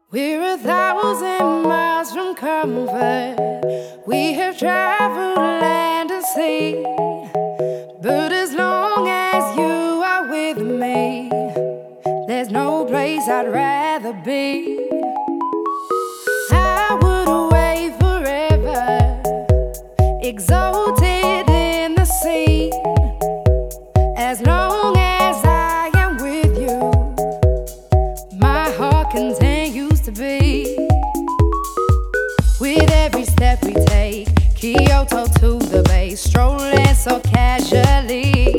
We're 1,000 miles from comfort. We have traveled land and sea. But as long as you are with me, there's no place I'd rather be. I would away forever, exalted in the sea. As long as I am with you, my heart continues to beat. With every step we take, Kyoto to the bay, strolling so casually.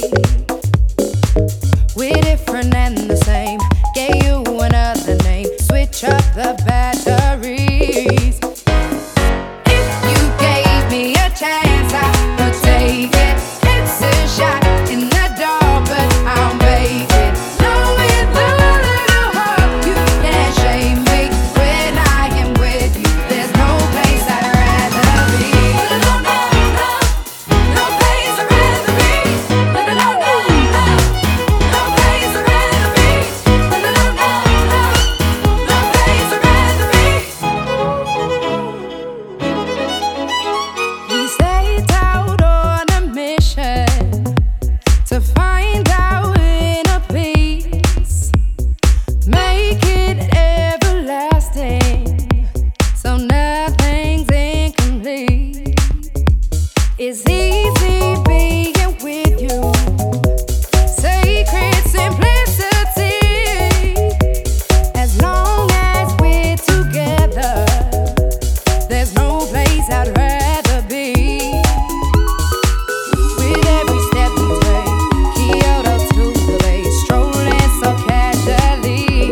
We're different and the same, gave you another name, switch up the batteries. If you gave me a chance, I would take it. It's a shot in the dark, but I'll make it. Knowing the little hope you can't shame me. When I am with you, there's no place I'd rather be. No, no, no, no place I'd rather be. No, no, no, no, no place I'd rather be. No, no, no, no, no place I'd rather be. We set out on a mission to find our inner peace, make it everlasting, so nothing's incomplete. It's easy being with you, sacred simplicity. As long as we're together, there's no place I'd rather be. With every step we take, Kyoto to the bay, strolling so casually.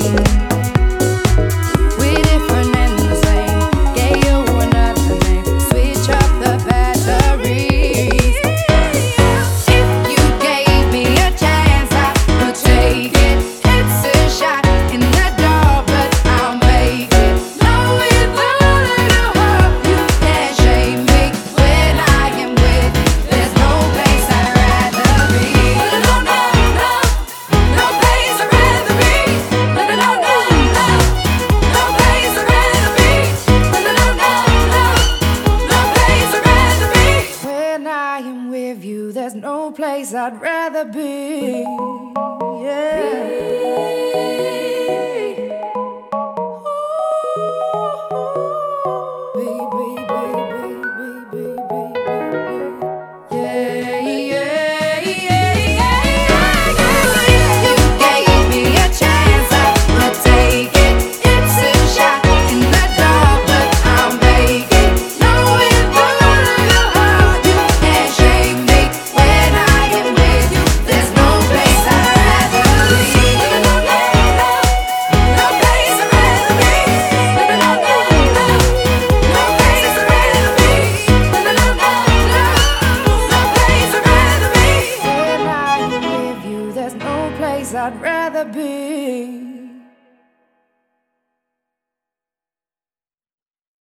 We're different and the same, gave you another name, switch up the batteries. If you gave me a chance, I would take it. It's a shot in the dark, but I'll make it. Knowing the little hope you can't shame me. When I am with you, there's no place I'd rather be. No, no, no, no place I'd rather be. No, no, no, no, no place I'd rather be. No, no, no, no, no place I'd rather be. When I am with you, there's no place I'd rather be. I'd rather be.